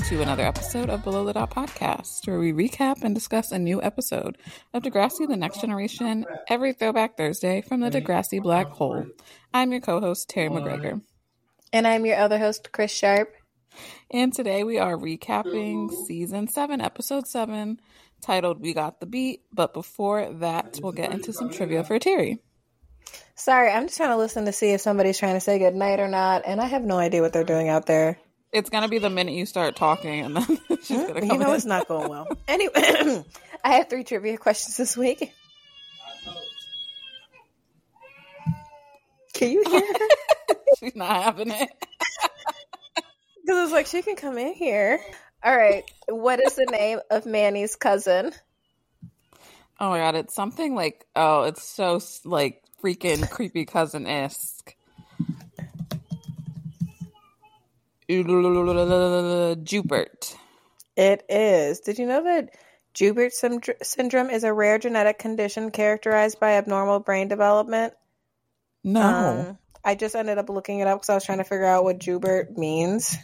to another episode of Below the Dot Podcast, where we recap and discuss a new episode of Degrassi The Next Generation every Throwback Thursday from the Degrassi Black Hole. I'm your co-host, Terry McGregor. And I'm your other host, Chris Sharp. And today we are recapping Season 7, Episode 7, titled We Got the Beat. But before that, we'll get into some trivia for Terry. Sorry, I'm just trying to listen to see if somebody's trying to say goodnight or not, and I have no idea what they're doing out there. It's going to be the minute you start talking, and then she's going to come in. It's not going well. Anyway, I have 3 trivia questions this week. Can you hear her? She's not having it. Because it's like, she can come in here. All right. What is the name of Manny's cousin? Oh my god, it's something like, it's so, like, freaking creepy cousin-esque. Joubert. It is. Did you know that Joubert syndrome is a rare genetic condition characterized by abnormal brain development? No. I just ended up looking it up because I was trying to figure out what Joubert means.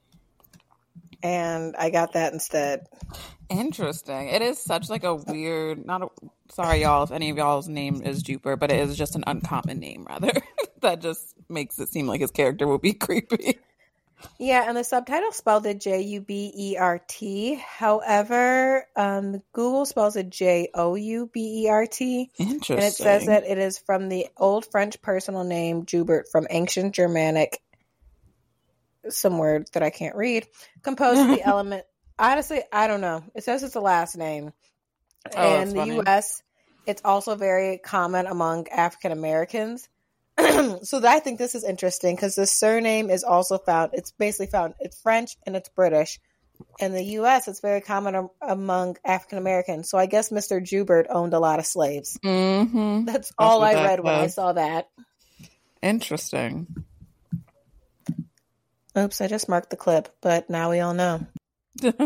And I got that instead. Interesting. It is such like a weird, sorry y'all if any of y'all's name is Joubert, but it is just an uncommon name rather. That just makes it seem like his character would be creepy. Yeah, and the subtitle spelled it Joubert. However, Google spells it Joubert. Interesting. And it says that it is from the Old French personal name Joubert from ancient Germanic, some word that I can't read, composed of the element. Honestly, I don't know. It says it's a last name. And in the U.S., it's also very common among African Americans. So I think this is interesting because the surname is also found. It's French and it's British. In the U.S., it's very common among African Americans. So I guess Mr. Joubert owned a lot of slaves. Mm-hmm. That's all I read when I saw that. Interesting. Oops, I just marked the clip, but now we all know. All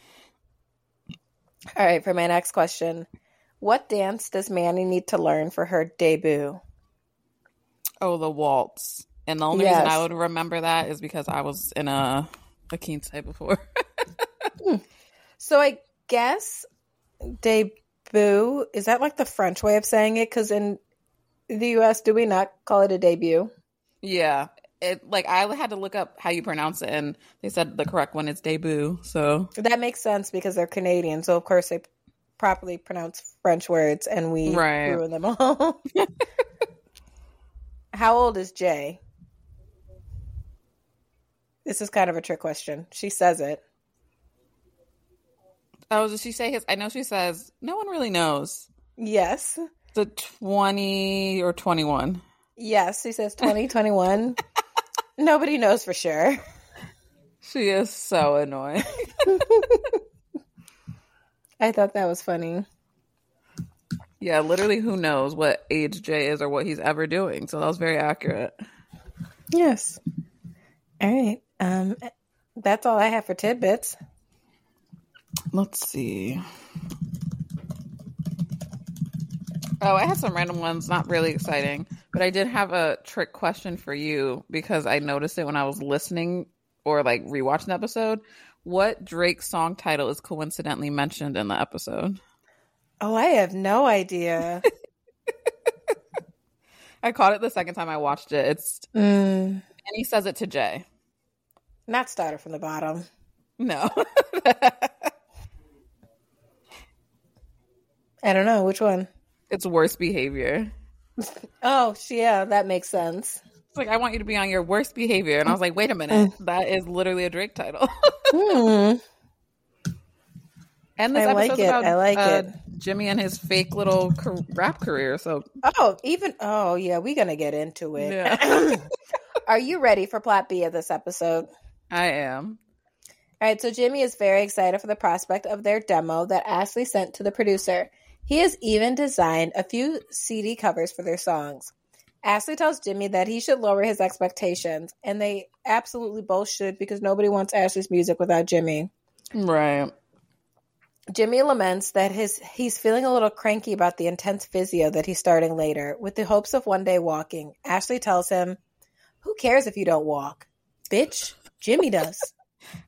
right, for my next question. What dance does Manny need to learn for her debut? Oh, the waltz. And the only reason I would remember that is because I was in a quince before. So I guess debut, is that like the French way of saying it? Because in the U.S., do we not call it a debut? Yeah. I had to look up how you pronounce it, and they said the correct one is debut. So that makes sense because they're Canadian. So of course they properly pronounce French words, and we ruin them all. How old is Jay? This is kind of a trick question. She says it. Oh, does she say his? I know she says no one really knows. Yes. The 20 or 21. Yes, she says 2021. Nobody knows for sure. She is so annoying. I thought that was funny. Yeah, literally who knows what age Jay is or what he's ever doing. So that was very accurate. Yes. All right. That's all I have for tidbits. Let's see. Oh, I had some random ones, not really exciting. But I did have a trick question for you because I noticed it when I was listening or like rewatching the episode. What Drake song title is coincidentally mentioned in the episode? Oh, I have no idea. I caught it the second time I watched it. And he says it to Jay. Not Started from the Bottom. No. I don't know. Which one? It's Worst Behavior. Oh, yeah, that makes sense. It's like, I want you to be on your worst behavior. And I was like, wait a minute. That is literally a Drake title. And this episode's about Jimmy and his fake little rap career. So, yeah, we're gonna get into it. Yeah. Are you ready for Plot B of this episode? I am. All right, so Jimmy is very excited for the prospect of their demo that Ashley sent to the producer. He has even designed a few CD covers for their songs. Ashley tells Jimmy that he should lower his expectations, and they absolutely both should because nobody wants Ashley's music without Jimmy. Right. Jimmy laments that he's feeling a little cranky about the intense physio that he's starting later, with the hopes of one day walking. Ashley tells him, "Who cares if you don't walk? Bitch, Jimmy does."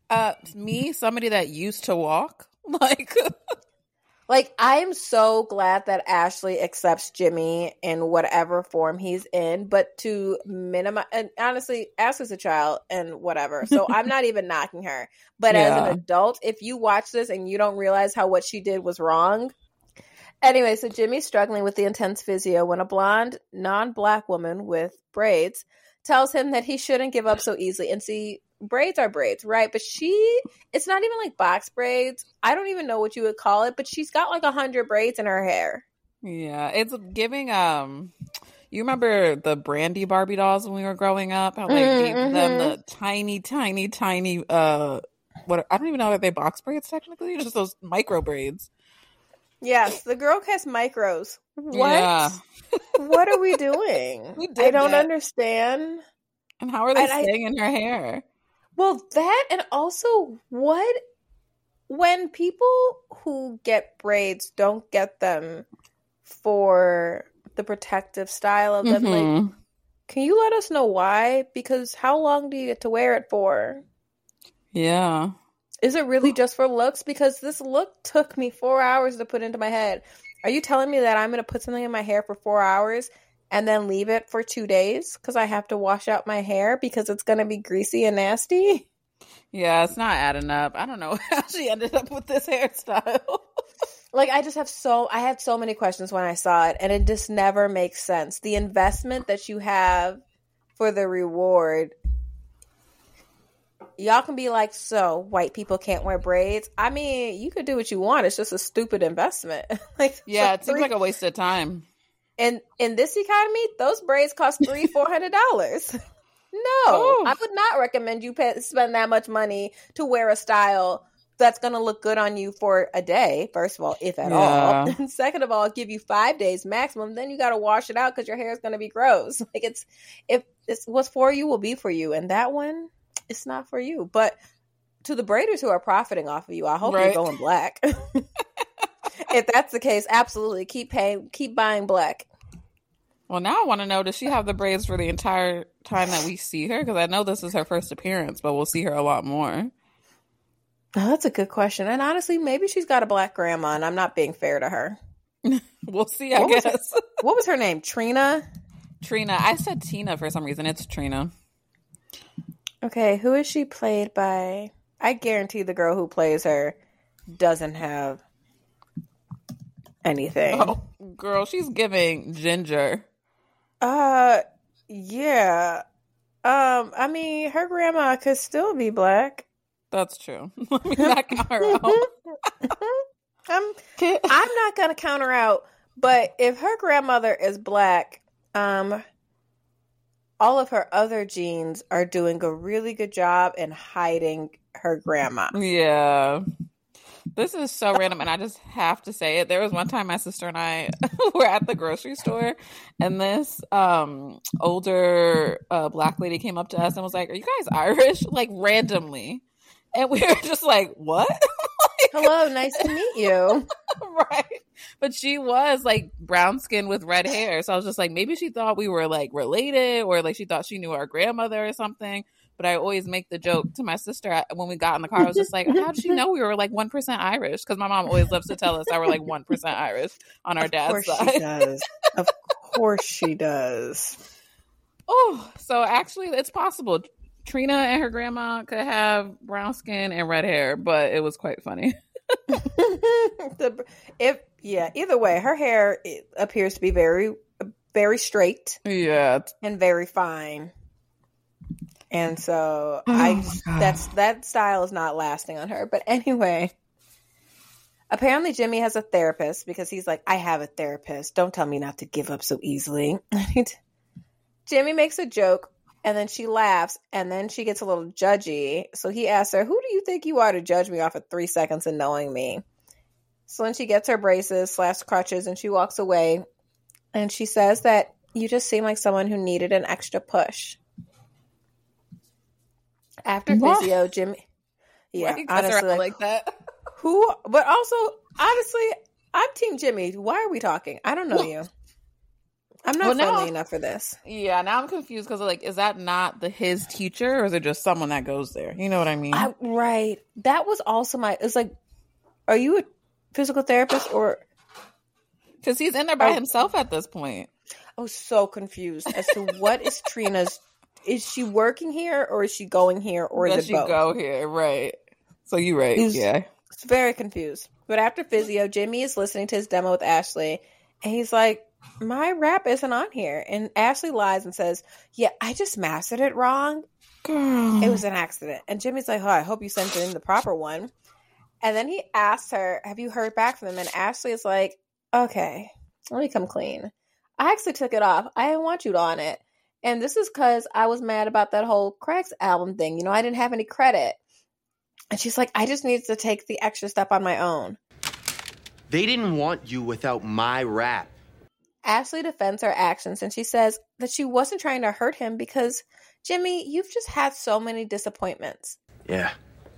Me, somebody that used to walk, like, Like, I am so glad that Ashley accepts Jimmy in whatever form he's in, but to minimize, and honestly, Ashley's a child and whatever. So I'm not even knocking her. But as an Yeah. adult, if you watch this and you don't realize how what she did was wrong. Anyway, so Jimmy's struggling with the intense physio when a blonde, non-black woman with braids tells him that he shouldn't give up so easily. And see, braids are braids, right? But it's not even like box braids. I don't even know what you would call it, but she's got like 100 braids in her hair. yeah, it's giving. You remember the Brandy Barbie dolls when we were growing up? How they gave them the tiny, tiny, tiny. What I don't even know if they box braids technically, just those micro braids. Yes, the girl has micros. What? Yeah. What are we doing? We did I don't that. understand. And how are they And staying in her hair? Well, that and also when people who get braids don't get them for the protective style of them, like, can you let us know why? Because how long do you get to wear it for? Yeah. Is it really just for looks? Because this look took me 4 hours to put into my head. Are you telling me that I'm going to put something in my hair for 4 hours and then leave it for 2 days because I have to wash out my hair because it's going to be greasy and nasty? Yeah, it's not adding up. I don't know how she ended up with this hairstyle. Like, I had so many questions when I saw it, and it just never makes sense. The investment that you have for the reward, y'all can be like, so white people can't wear braids. I mean, you could do what you want. It's just a stupid investment. Like, Yeah, it seems like a waste of time. And in this economy, those braids cost $300-$400. No, Oh. I would not recommend you spend that much money to wear a style that's going to look good on you for a day, first of all, if at all. And second of all, give you 5 days maximum. Then you got to wash it out because your hair is going to be gross. Like, if it's what's for you will be for you. And that one, it's not for you. But to the braiders who are profiting off of you, I hope you're going black. If that's the case, absolutely. Keep buying black. Well, now I want to know, does she have the braids for the entire time that we see her? Because I know this is her first appearance, but we'll see her a lot more. Oh, that's a good question. And honestly, maybe she's got a black grandma, and I'm not being fair to her. We'll see, I guess. What was her name? Trina? Trina. I said Tina for some reason. It's Trina. Okay, who is she played by? I guarantee the girl who plays her doesn't have anything. Oh, girl, she's giving Ginger. Yeah. I mean, her grandma could still be black. That's true. Let me not count her out. I'm not gonna count her out, but if her grandmother is black, all of her other genes are doing a really good job in hiding her grandma. Yeah. This is so random, and I just have to say it. There was one time my sister and I were at the grocery store, and this older black lady came up to us and was like, "Are you guys Irish?" Like, randomly. And we were just like, "What?" Hello, nice to meet you. Right. But she was like brown skin with red hair. So I was just like, maybe she thought we were like related, or like she thought she knew our grandmother or something. But I always make the joke to my sister when we got in the car. I was just like, how did she know we were like 1% Irish? Because my mom always loves to tell us that we're like 1% Irish on our dad's side. She does. Of course she does. Oh, so actually it's possible. Trina and her grandma could have brown skin and red hair, but it was quite funny. Either way, her hair appears to be very, very straight. Yeah. And very fine. And so that style is not lasting on her. But anyway, apparently Jimmy has a therapist because he's like, I have a therapist. Don't tell me not to give up so easily. Jimmy makes a joke, and then she laughs, and then she gets a little judgy. So he asks her, who do you think you are to judge me off of 3 seconds of knowing me? So then she gets her braces / crutches, and she walks away. And she says that you just seem like someone who needed an extra push. After physio, Jimmy. Yeah, honestly, like that. But also, honestly, I'm Team Jimmy. Why are we talking? I don't know you. I'm not friendly enough for this. Yeah, now I'm confused because like, is that not his teacher, or is it just someone that goes there? You know what I mean? Right. That was also it's like, are you a physical therapist or? Because he's in there by himself at this point. I was so confused as to what is Trina's. Is she working here or is she going here or is it both? Does she go here? Right. So you're right. Yeah. It's very confused. But after physio, Jimmy is listening to his demo with Ashley, and he's like, my rap isn't on here. And Ashley lies and says, yeah, I just mastered it wrong. Girl. It was an accident. And Jimmy's like, oh, I hope you sent in the proper one. And then he asks her, have you heard back from them? And Ashley is like, okay, let me come clean. I actually took it off. I didn't want you on it. And this is because I was mad about that whole Craig's album thing. You know, I didn't have any credit. And she's like, I just needed to take the extra step on my own. They didn't want you without my rap. Ashley defends her actions, and she says that she wasn't trying to hurt him because, Jimmy, you've just had so many disappointments. Yeah.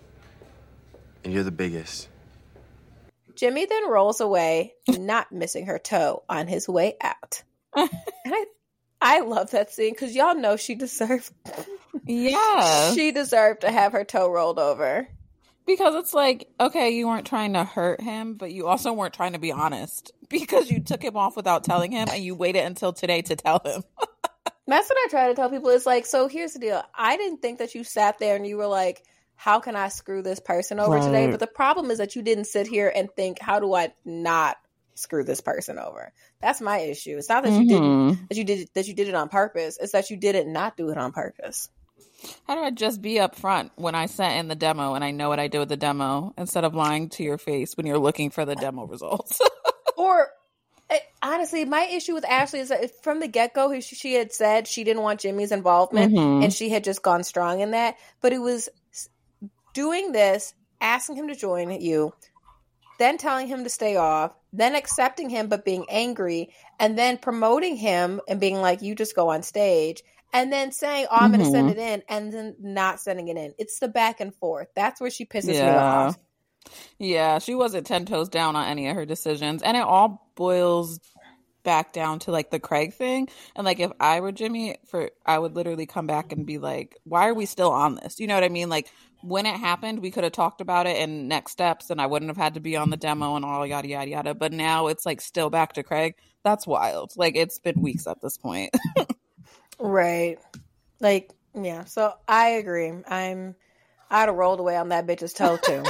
And you're the biggest. Jimmy then rolls away, not missing her toe on his way out. And I love that scene because y'all know she deserved. Yeah. She deserved to have her toe rolled over. Because it's like, okay, you weren't trying to hurt him, but you also weren't trying to be honest because you took him off without telling him and you waited until today to tell him. That's what I try to tell people. It's like, so here's the deal. I didn't think that you sat there and you were like, how can I screw this person over today? But the problem is that you didn't sit here and think, how do I not screw this person over? That's my issue. It's not that you didn't, that you did it on purpose. It's that you didn't not do it on purpose. How do I just be upfront when I sent in the demo and I know what I did with the demo instead of lying to your face when you're looking for the demo results? Or honestly, my issue with Ashley is that from the get-go, she had said she didn't want Jimmy's involvement and she had just gone strong in that. But it was doing this, asking him to join you, then telling him to stay off, then accepting him but being angry, and then promoting him and being like, you just go on stage, and then saying, oh, I'm going to send it in, and then not sending it in. It's the back and forth. That's where she pisses me off. Yeah, she wasn't 10 toes down on any of her decisions. And it all boils back down to like the Craig thing. And like, if I were Jimmy, I would literally come back and be like, why are we still on this? You know what I mean? Like, when it happened, we could have talked about it and next steps, and I wouldn't have had to be on the demo and all yada, yada, yada. But now it's like still back to Craig. That's wild. Like, it's been weeks at this point. Right. Like, yeah. So I agree. I'd have rolled away on that bitch's toe too.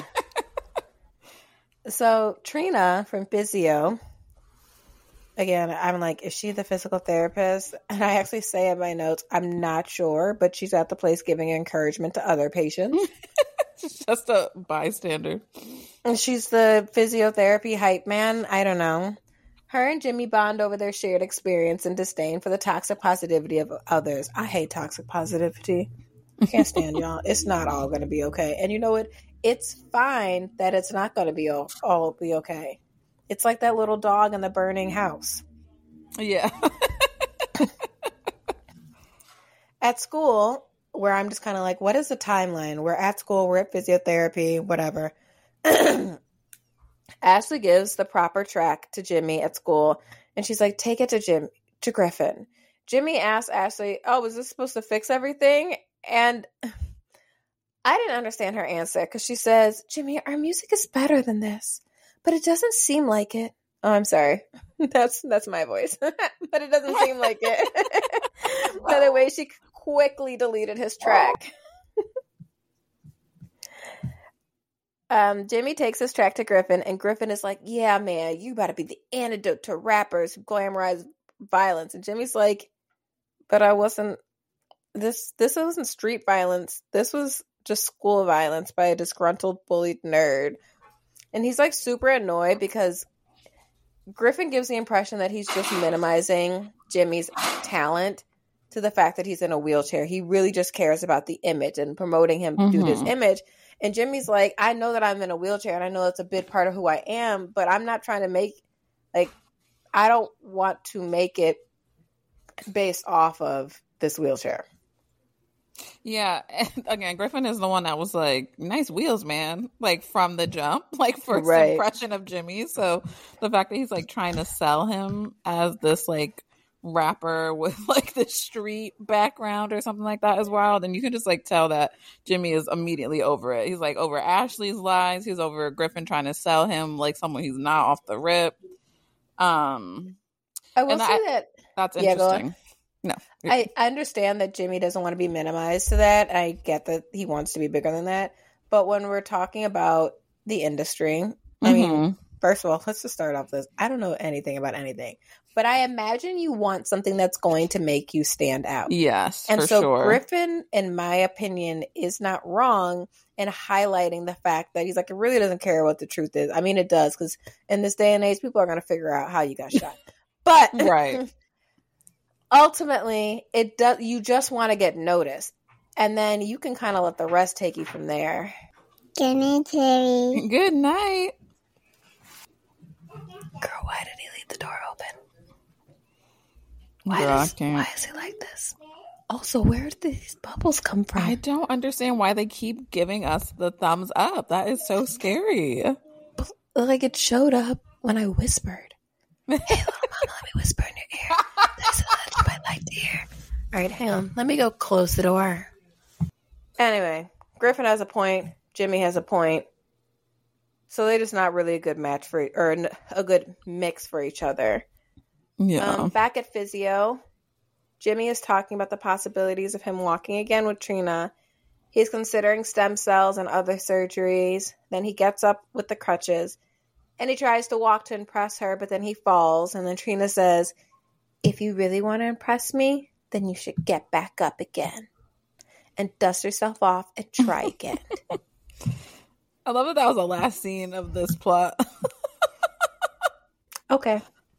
So Trina from Physio, again, I'm like, is she the physical therapist? And I actually say in my notes, I'm not sure, but she's at the place giving encouragement to other patients. She's just a bystander. And she's the physiotherapy hype man. I don't know. Her and Jimmy bond over their shared experience and disdain for the toxic positivity of others. I hate toxic positivity. I can't stand y'all. It's not all going to be okay. And you know what? It's fine that it's not going to be all be okay. It's like that little dog in the burning house. Yeah. At school, where I'm just kind of like, what is the timeline? We're at school, we're at physiotherapy, whatever. Ashley gives the proper track to Jimmy at school, and she's like, take it to Griffin. Jimmy asks Ashley, oh, was this supposed to fix everything? And I didn't understand her answer because she says, Jimmy, our music is better than this, but it doesn't seem like it. Oh, I'm sorry. That's my voice. But it doesn't seem like it. By the way, she quickly deleted his track. Jimmy takes his track to Griffin, and Griffin is like, yeah, man, you gotta be the antidote to rappers who glamorize violence. And Jimmy's like, but I wasn't, this wasn't street violence. This was just school violence by a disgruntled, bullied nerd. And he's like super annoyed because Griffin gives the impression that he's just minimizing Jimmy's talent to the fact that he's in a wheelchair. He really just cares about the image and promoting him due to his image. And Jimmy's like, I know that I'm in a wheelchair and I know that's a big part of who I am, but I'm not trying to make, like, I don't want to make it based off of this wheelchair. Yeah, and again, Griffin is the one that was like, nice wheels, man, like from the jump, like first impression of Jimmy. So the fact that he's like trying to sell him as this like rapper with like the street background or something like that is wild. And you can just like tell that Jimmy is immediately over it. He's like over Ashley's lies. He's over Griffin trying to sell him like someone he's not off the rip. I will say that that's interesting. No, I understand that Jimmy doesn't want to be minimized to that. I get that he wants to be bigger than that. But when we're talking about the industry, I mean, first of all, let's just start off this. I don't know anything about anything, but I imagine you want something that's going to make you stand out. Yes, and for so sure. Griffin, in my opinion, is not wrong in highlighting the fact that he's like, it really doesn't care what the truth is. I mean, it does, because in this day and age, people are going to figure out how you got shot. But right. Ultimately, it does. You just want to get noticed, and then you can kind of let the rest take you from there. Good night, Terry. Good night. Girl, why did he leave the door open? Why is he like this? Also, where did these bubbles come from? I don't understand why they keep giving us the thumbs up. That is so scary. Like it showed up when I whispered. Hey, little mama, let me whisper in your ear. That's my light ear. All right, hang on. Let me go close the door. Anyway, Griffin has a point. Jimmy has a point. So they're just not really a good match for, or a good mix for each other. Yeah. Back at physio, Jimmy is talking about the possibilities of him walking again with Trina. He's considering stem cells and other surgeries. Then he gets up with the crutches and he tries to walk to impress her, but then he falls. And then Trina says, if you really want to impress me, then you should get back up again and dust yourself off and try again. I love that was the last scene of this plot. Okay.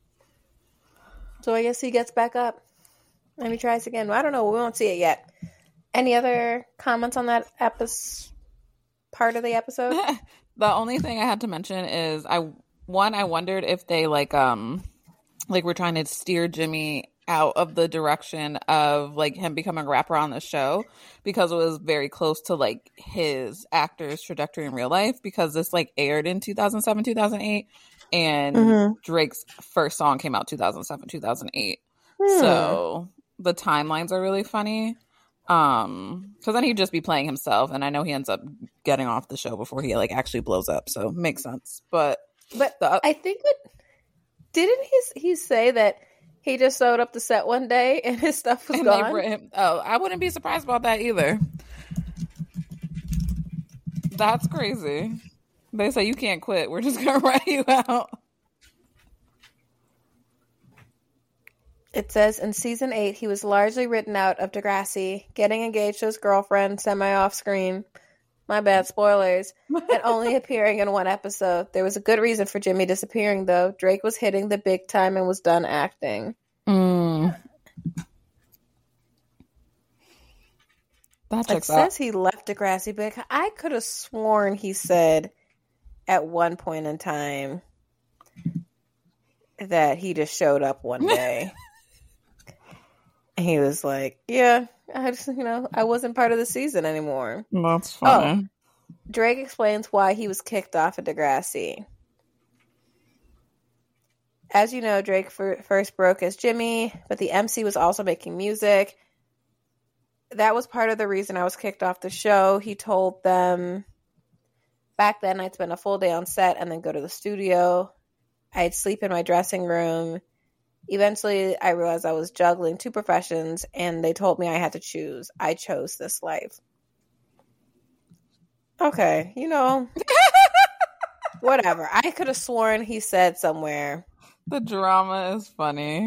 So I guess he gets back up and he tries again. I don't know. We won't see it yet. Any other comments on that part of the episode? The only thing I had to mention is I wondered if they like were trying to steer Jimmy out of the direction of like him becoming a rapper on the show, because it was very close to like his actor's trajectory in real life, because this like aired in 2007 2008 and Drake's first song came out 2007 2008. So the timelines are really funny, because then he'd just be playing himself, and I know he ends up getting off the show before he like actually blows up, so makes sense. But I think didn't he say that he just showed up the set one day and his stuff was gone? I wouldn't be surprised about that either. That's crazy. They say you can't quit. We're just going to write you out. It says in season 8, he was largely written out of Degrassi, getting engaged to his girlfriend semi-off screen. My bad, spoilers. And only appearing in one episode. There was a good reason for Jimmy disappearing, though. Drake was hitting the big time and was done acting. That checks out. It says he left Degrassi, but I could have sworn he said at one point in time that he just showed up one day. And he was like, yeah, I just, I wasn't part of the season anymore. That's funny. Oh, Drake explains why he was kicked off of Degrassi. As you know, Drake first broke as Jimmy, but the MC was also making music. That was part of the reason I was kicked off the show. He told them, back then I'd spend a full day on set and then go to the studio. I'd sleep in my dressing room. Eventually, I realized I was juggling 2 professions, and they told me I had to choose. I chose this life. Okay, whatever. I could have sworn he said somewhere. The drama is funny.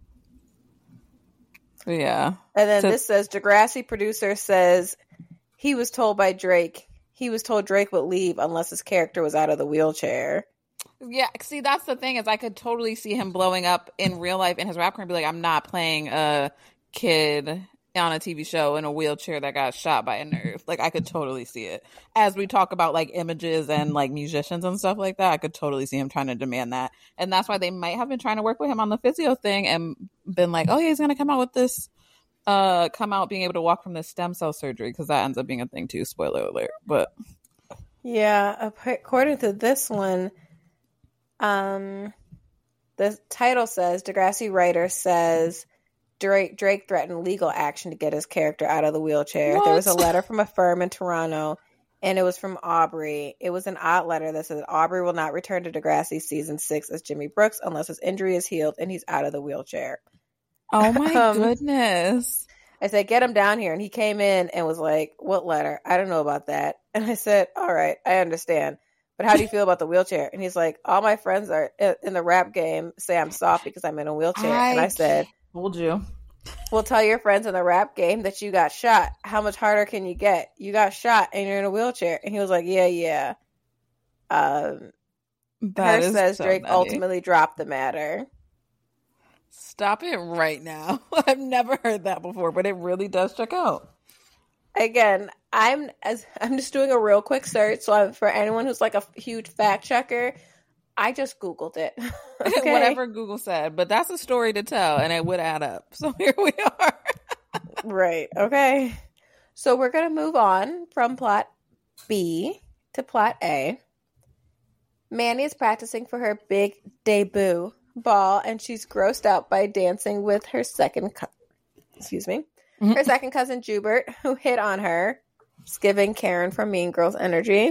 Yeah. And then this says, Degrassi producer says he was told Drake would leave unless his character was out of the wheelchair. Yeah, see, that's the thing, is I could totally see him blowing up in real life in his rap career and be like, I'm not playing a kid on a TV show in a wheelchair that got shot by a nerve. Like, I could totally see it. As we talk about, like, images and, like, musicians and stuff like that, I could totally see him trying to demand that. And that's why they might have been trying to work with him on the physio thing and been like, oh, yeah, he's going to come out with this, being able to walk from this stem cell surgery, because that ends up being a thing, too. Spoiler alert. But yeah, according to this one, the the title says, Degrassi writer says Drake threatened legal action to get his character out of the wheelchair. What? There was a letter from a firm in Toronto, and it was from Aubrey. It was an odd letter that said Aubrey will not return to Degrassi season 6 as Jimmy Brooks unless his injury is healed and he's out of the wheelchair. Oh my goodness. I said, get him down here. And he came in and was like, what letter? I don't know about that. And I said, all right, I understand. But how do you feel about the wheelchair? And he's like, all my friends are in the rap game say I'm soft because I'm in a wheelchair. And I said, told you. Well, tell your friends in the rap game that you got shot. How much harder can you get? You got shot and you're in a wheelchair. And he was like, yeah. Her says so Drake ultimately dropped the matter. Stop it right now. I've never heard that before, but it really does check out. Again, I'm just doing a real quick search. So for anyone who's like a huge fact checker, I just Googled it. Okay? Whatever Google said, but that's a story to tell and it would add up. So here we are. Right. Okay. So we're going to move on from plot B to plot A. Manny is practicing for her big debut ball and she's grossed out by dancing with her second cousin Jubert, who hit on her. It's giving Karen from Mean Girls energy.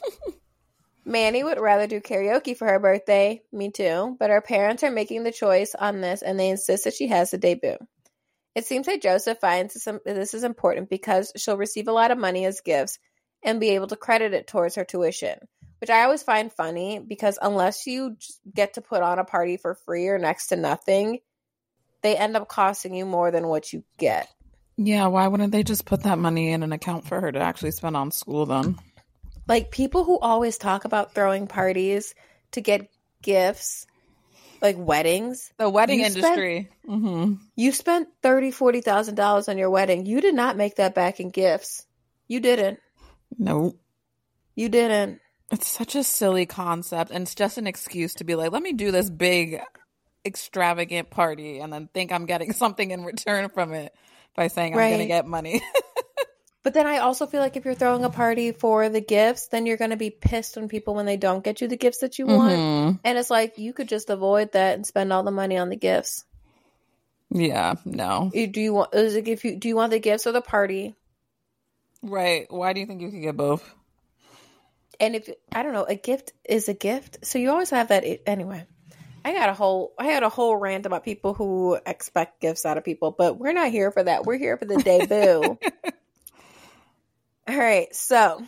Manny would rather do karaoke for her birthday. Me too. But her parents are making the choice on this and they insist that she has the debut. It seems like Joseph finds this is important because she'll receive a lot of money as gifts and be able to credit it towards her tuition, which I always find funny because unless you just get to put on a party for free or next to nothing, they end up costing you more than what you get. Yeah, why wouldn't they just put that money in an account for her to actually spend on school then? Like, people who always talk about throwing parties to get gifts, like weddings. The wedding industry. You spent $30,000, $40,000 on your wedding. You did not make that back in gifts. You didn't. Nope. You didn't. It's such a silly concept, and it's just an excuse to be like, let me do this big, extravagant party and then think I'm getting something in return from it by saying I'm going to get money. But then I also feel like if you're throwing a party for the gifts, then you're going to be pissed on people when they don't get you the gifts that you want. And it's like, you could just avoid that and spend all the money on the gifts. Yeah, no. Do you want the gifts or the party? Right. Why do you think you could get both? And I don't know, a gift is a gift. So you always have that. Anyway, I had a whole rant about people who expect gifts out of people, but we're not here for that. We're here for the debut. All right, so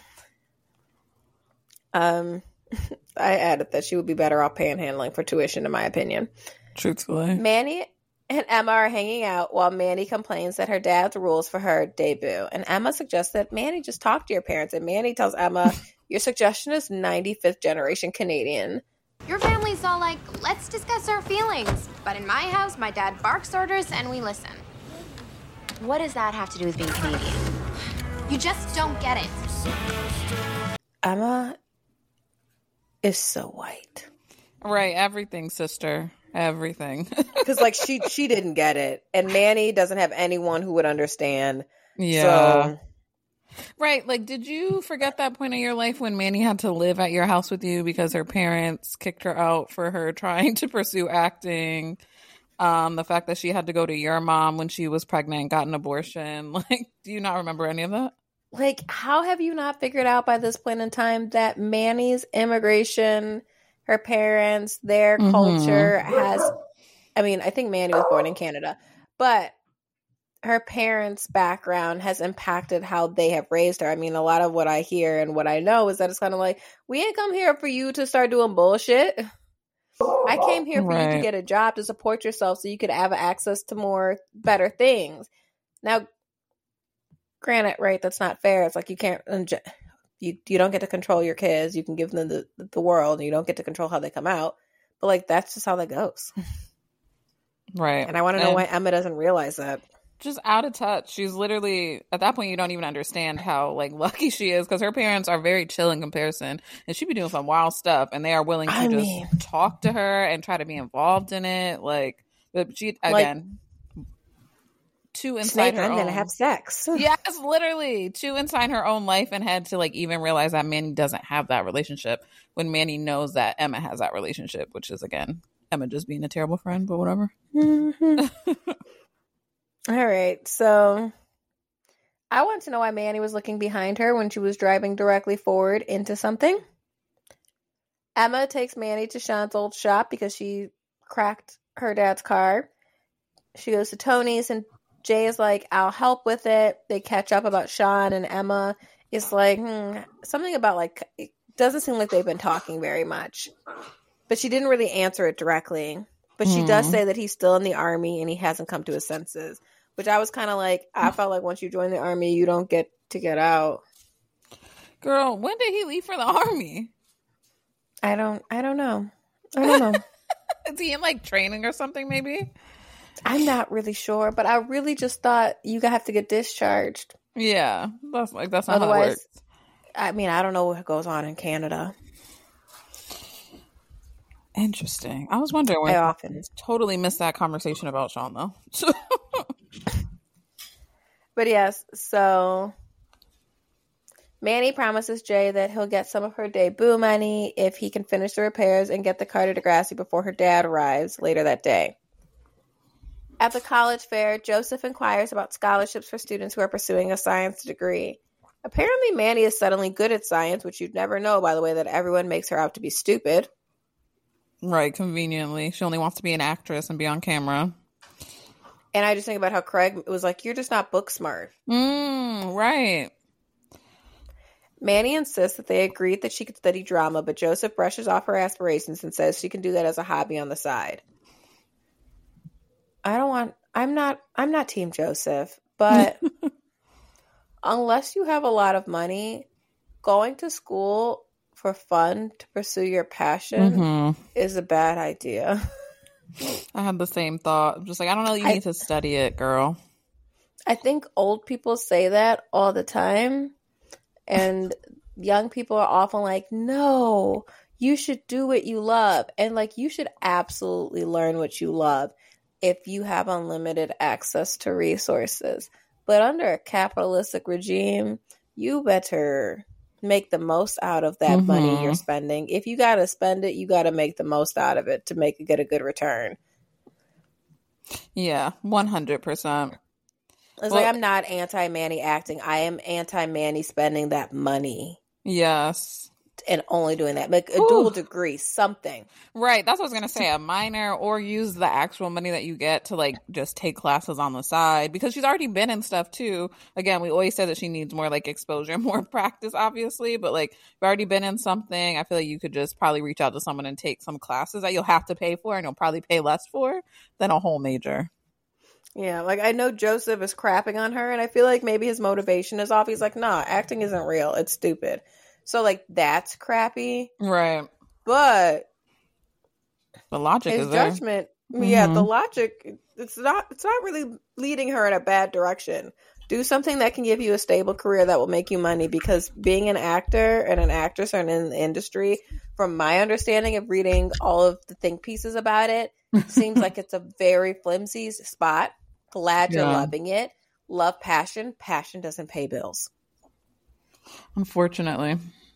I added that she would be better off panhandling for tuition, in my opinion. Truthfully. Manny and Emma are hanging out while Manny complains that her dad's rules for her debut. And Emma suggests that Manny just talk to your parents. And Manny tells Emma, your suggestion is 95th generation Canadian. Your family's all like, let's discuss our feelings. But in my house, my dad barks orders and we listen. What does that have to do with being Canadian? You just don't get it. Emma is so white. Right, everything, sister. Everything. Because, like, she didn't get it. And Manny doesn't have anyone who would understand. Yeah. So. Right, like, did you forget that point in your life when Manny had to live at your house with you because her parents kicked her out for her trying to pursue acting? The fact that she had to go to your mom when she was pregnant and got an abortion. Like, do you not remember any of that? Like, how have you not figured out by this point in time that Manny's immigration, her parents, their culture has, I mean, I think Manny was born in Canada, but her parents' background has impacted how they have raised her. I mean, a lot of what I hear and what I know is that it's kind of like, we ain't come here for you to start doing bullshit. I came here for you to get a job, to support yourself so you could have access to better things. Now, granted, right, that's not fair. It's like you can't, you don't get to control your kids. You can give them the world, and you don't get to control how they come out. But, like, that's just how that goes. Right. And I want to know why Emma doesn't realize that. Just out of touch. She's literally, at that point, you don't even understand how, like, lucky she is, because her parents are very chill in comparison, and she'd be doing some wild stuff, and they are willing to talk to her and try to be involved in it. Like, but she, again, too inside her own. I'm gonna have sex. Yes, literally, too inside her own life, and had to, like, even realize that Manny doesn't have that relationship when Manny knows that Emma has that relationship, which is, again, Emma just being a terrible friend, but whatever. Mm-hmm. All right, so I want to know why Manny was looking behind her when she was driving directly forward into something. Emma takes Manny to Sean's old shop because she cracked her dad's car. She goes to Tony's and Jay is like, I'll help with it. They catch up about Sean, and Emma is like, something about like, it doesn't seem like they've been talking very much. But she didn't really answer it directly. But she does say that he's still in the army and he hasn't come to his senses. Which I was kind of like, I felt like once you join the army, you don't get to get out. Girl, when did he leave for the army? I don't know. Is he in like training or something maybe? I'm not really sure, but I really just thought you have to get discharged. Yeah, that's not how it works. I mean, I don't know what goes on in Canada. Interesting. I was wondering when I totally missed that conversation about Sean though. But yes, so Manny promises Jay that he'll get some of her debut money if he can finish the repairs and get the car to Degrassi before her dad arrives later that day. At the college fair, Joseph inquires about scholarships for students who are pursuing a science degree. Apparently, Manny is suddenly good at science, which you'd never know by the way that everyone makes her out to be stupid. Right, conveniently. She only wants to be an actress and be on camera. And I just think about how Craig was like, you're just not book smart. Right. Manny insists that they agreed that she could study drama, but Joseph brushes off her aspirations and says she can do that as a hobby on the side. I'm not Team Joseph, but unless you have a lot of money, going to school for fun to pursue your passion is a bad idea. I had the same thought. I'm just like, I don't know, you need to study it, girl. I think old people say that all the time, and young people are often like, no, you should do what you love. And like, you should absolutely learn what you love if you have unlimited access to resources. But under a capitalistic regime, you better make the most out of that money you're spending. If you got to spend it, you got to make the most out of it to get a good return. Yeah, 100%. It's like, I'm not anti-Manny acting. I am anti-Manny spending that money. Yes. And only doing that. Like a dual degree, something. Right. That's what I was going to say. A minor, or use the actual money that you get to like just take classes on the side, because she's already been in stuff too. Again, we always said that she needs more like exposure, more practice, obviously. But like, you've already been in something. I feel like you could just probably reach out to someone and take some classes that you'll have to pay for, and you'll probably pay less for than a whole major. Yeah, like I know Joseph is crapping on her, and I feel like maybe his motivation is off. He's like, nah, acting isn't real. It's stupid. So like that's crappy. Right. But the logic his is there. judgment, yeah, the logic, it's not really leading her in a bad direction. Do something that can give you a stable career that will make you money, because being an actor and an actress are in the industry, from my understanding of reading all of the think pieces about it, seems like it's a very flimsy spot. Glad you're loving it. Love passion. Passion doesn't pay bills. Unfortunately.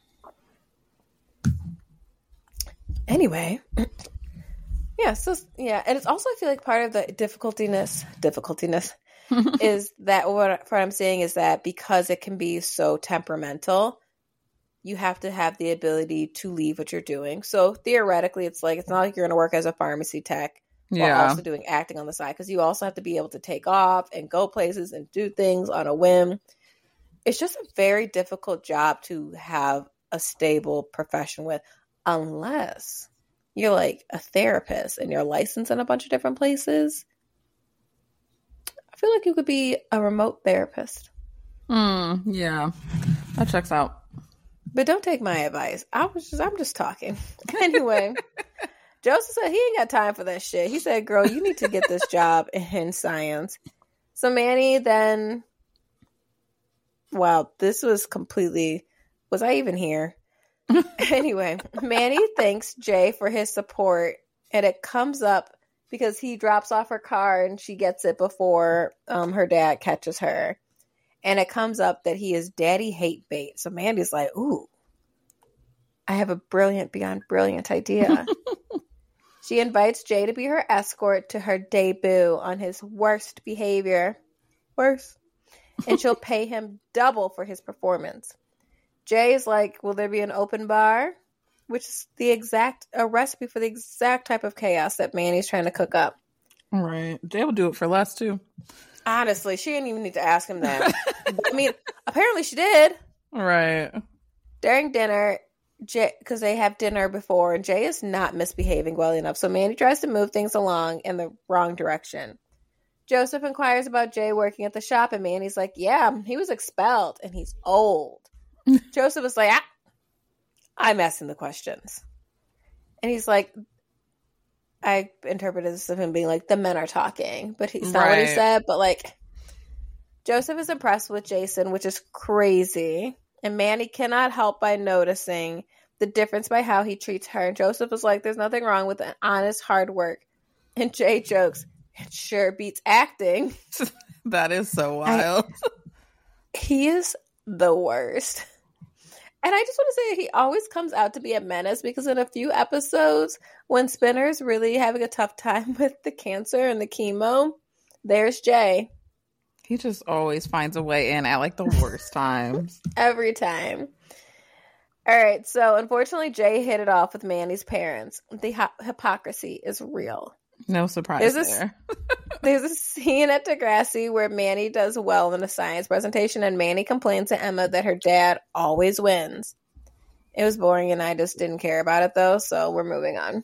Anyway. Yeah, so yeah, and it's also, I feel like part of the difficultiness is that what I'm saying is that because it can be so temperamental, you have to have the ability to leave what you're doing. So theoretically, it's like, it's not like you're going to work as a pharmacy tech while also doing acting on the side, because you also have to be able to take off and go places and do things on a whim. It's just a very difficult job to have a stable profession with, unless you're like a therapist and you're licensed in a bunch of different places. I feel like you could be a remote therapist. Yeah, that checks out. But don't take my advice. I'm just talking. Anyway, Joseph said he ain't got time for that shit. He said, girl, you need to get this job in science. So Manny then, wow, this was completely, was I even here? Anyway, Manny thanks Jay for his support, and it comes up because he drops off her car and she gets it before her dad catches her. And it comes up that he is daddy hate bait. So Mandy's like, ooh, I have a brilliant, beyond brilliant idea. She invites Jay to be her escort to her debut on his worst behavior. Worse. And she'll pay him double for his performance. Jay is like, will there be an open bar? Which is a recipe for the exact type of chaos that Manny's trying to cook up. Right. Jay will do it for less, too. Honestly, she didn't even need to ask him that. I mean, apparently she did. Right. During dinner, Jay, because they have dinner before, and Jay is not misbehaving well enough. So Manny tries to move things along in the wrong direction. Joseph inquires about Jay working at the shop, and Manny's like, yeah, he was expelled, and he's old. Joseph is like, I'm asking the questions. And he's like, I interpreted this as him being like, the men are talking. But he's not what he said. But like, Joseph is impressed with Jason, which is crazy. And Manny cannot help by noticing the difference by how he treats her. And Joseph is like, there's nothing wrong with honest hard work. And Jay jokes, it sure beats acting. That is so wild. He is the worst. And I just want to say he always comes out to be a menace because in a few episodes, when Spinner's really having a tough time with the cancer and the chemo, there's Jay. He just always finds a way in at like the worst times. Every time. All right. So unfortunately, Jay hit it off with Manny's parents. The hypocrisy is real. No surprise there. There's a scene at Degrassi where Manny does well in a science presentation, and Manny complains to Emma that her dad always wins. It was boring, and I just didn't care about it, though, so we're moving on.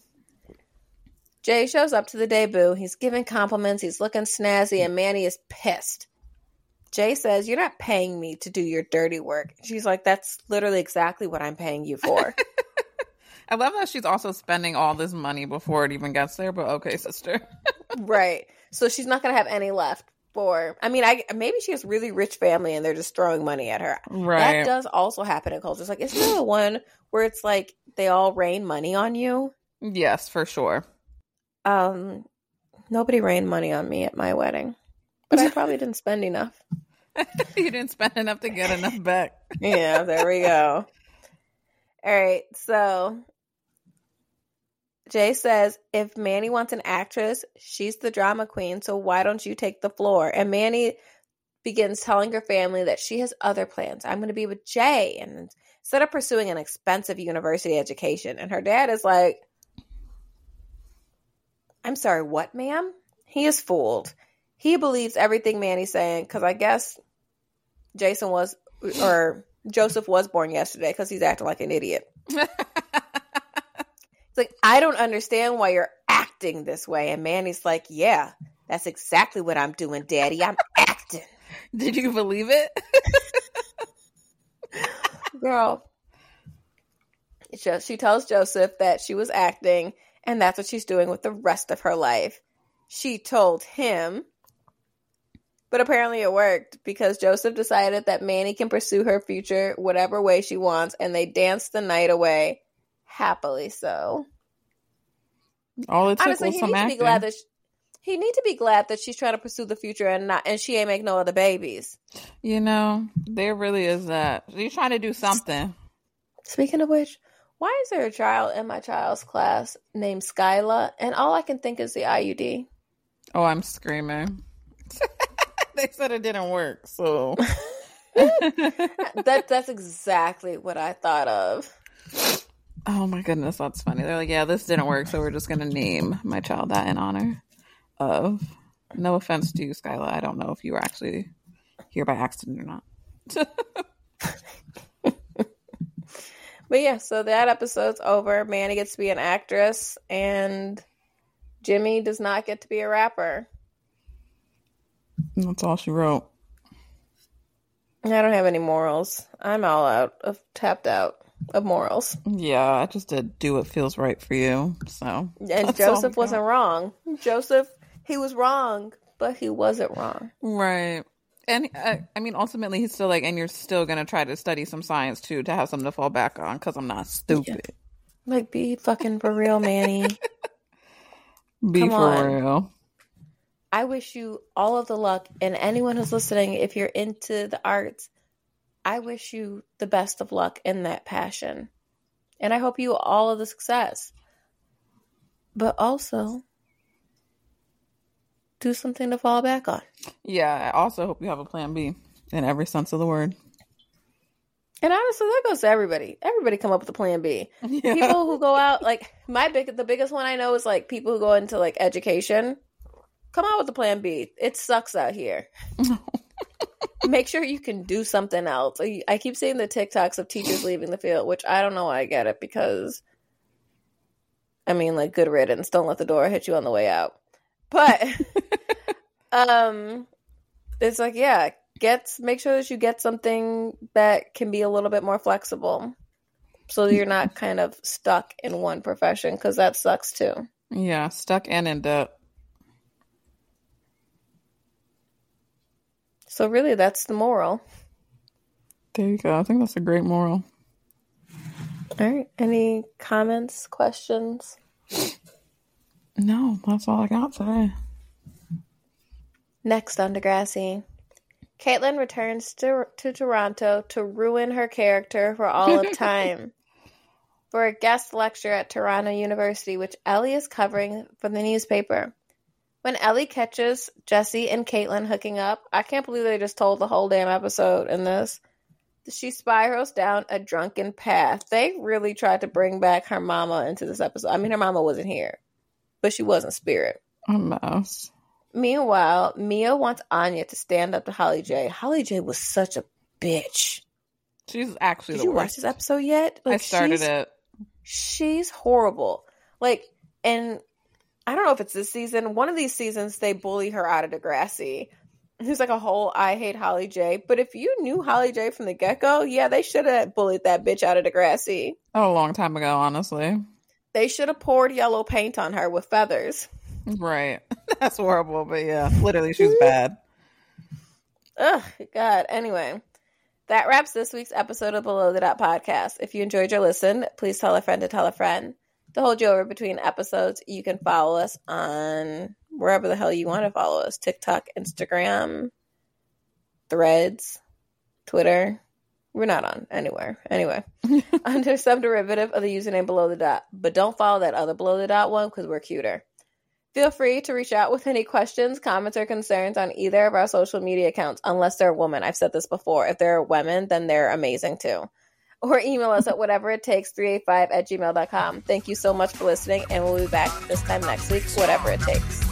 Jay shows up to the debut. He's giving compliments. He's looking snazzy, and Manny is pissed. Jay says, you're not paying me to do your dirty work. She's like, that's literally exactly what I'm paying you for. I love that she's also spending all this money before it even gets there, but okay, sister. Right. So she's not going to have any left for, I mean, maybe she has really rich family and they're just throwing money at her. Right. That does also happen in cultures. Like, isn't there one where it's like they all rain money on you? Yes, for sure. Nobody rained money on me at my wedding, but I probably didn't spend enough. You didn't spend enough to get enough back. Yeah, there we go. All right, so Jay says, if Manny wants an actress, she's the drama queen, so why don't you take the floor? And Manny begins telling her family that she has other plans. I'm going to be with Jay, and instead of pursuing an expensive university education. And her dad is like, I'm sorry, what, ma'am? He is fooled. He believes everything Manny's saying, because I guess Joseph was born yesterday because he's acting like an idiot. It's like, I don't understand why you're acting this way. And Manny's like, yeah, that's exactly what I'm doing, Daddy. I'm acting. Did you believe it? Girl. She tells Joseph that she was acting, and that's what she's doing with the rest of her life. She told him, but apparently it worked because Joseph decided that Manny can pursue her future whatever way she wants, and they danced the night away. Happily so. All it took Honestly, was some acting. He need to be glad that she's trying to pursue the future and she ain't make no other babies. You know, there really is that. You're trying to do something. Speaking of which, why is there a child in my child's class named Skyla, and all I can think is the IUD? Oh, I'm screaming. They said it didn't work, so that's exactly what I thought of. Oh my goodness, that's funny. They're like, yeah, this didn't work, so we're just gonna name my child that in honor of. No offense to you, Skyla. I don't know if you were actually here by accident or not. But yeah, so that episode's over. Manny gets to be an actress, and Jimmy does not get to be a rapper. That's all she wrote. I don't have any morals. I'm all tapped out of morals. Yeah, I just did do what feels right for you. So, and Joseph wasn't wrong. Joseph, he was wrong, but he wasn't wrong. Right. And I mean, ultimately, he's still like, and you're still going to try to study some science too, to have something to fall back on, because I'm not stupid. Yeah. Like, be fucking for real, Manny. Be for real. I wish you all of the luck, and anyone who's listening, if you're into the arts, I wish you the best of luck in that passion. And I hope you all of the success. but also do something to fall back on. Yeah, I also hope you have a plan B in every sense of the word. And honestly, that goes to everybody. Everybody come up with a plan B. Yeah. People who go out, like, the biggest one I know is, like, people who go into, like, education. Come out with a plan B. It sucks out here. Make sure you can do something else. I keep seeing the TikToks of teachers leaving the field, which I don't know why I get it, because, I mean, like, good riddance. Don't let the door hit you on the way out. But, it's like, yeah, make sure that you get something that can be a little bit more flexible, so you're not kind of stuck in one profession, because that sucks too. Yeah, stuck and in debt. So really, that's the moral. There you go. I think that's a great moral. All right. Any comments, questions? No, that's all I got today. Next on Degrassi, Caitlin returns to Toronto to ruin her character for all of time for a guest lecture at Toronto University, which Ellie is covering for the newspaper. When Ellie catches Jesse and Caitlin hooking up, I can't believe they just told the whole damn episode in this. She spirals down a drunken path. They really tried to bring back her mama into this episode. I mean, her mama wasn't here, but she was in spirit. A mess. Meanwhile, Mia wants Anya to stand up to Holly J. Holly J was such a bitch. She's actually Did the you worst. watch this episode yet? Like, I started it. She's horrible. Like, and I don't know if it's this season. One of these seasons, they bully her out of Degrassi. There's like a whole I hate Holly J. But if you knew Holly J from the get-go, yeah, they should have bullied that bitch out of Degrassi. Oh, a long time ago, honestly. They should have poured yellow paint on her with feathers. Right. That's horrible, but yeah, literally, she's bad. Ugh, God. Anyway, that wraps this week's episode of Below the Dot podcast. If you enjoyed your listen, please tell a friend to tell a friend. To hold you over between episodes, you can follow us on wherever the hell you want to follow us. TikTok, Instagram, Threads, Twitter. We're not on anywhere. Anyway, under some derivative of the username Below the Dot. But don't follow that other Below the Dot one, because we're cuter. Feel free to reach out with any questions, comments, or concerns on either of our social media accounts, unless they're women. I've said this before. If they're women, then they're amazing too. Or email us at whateverittakes385@gmail.com. Thank you so much for listening, and we'll be back this time next week, whatever it takes.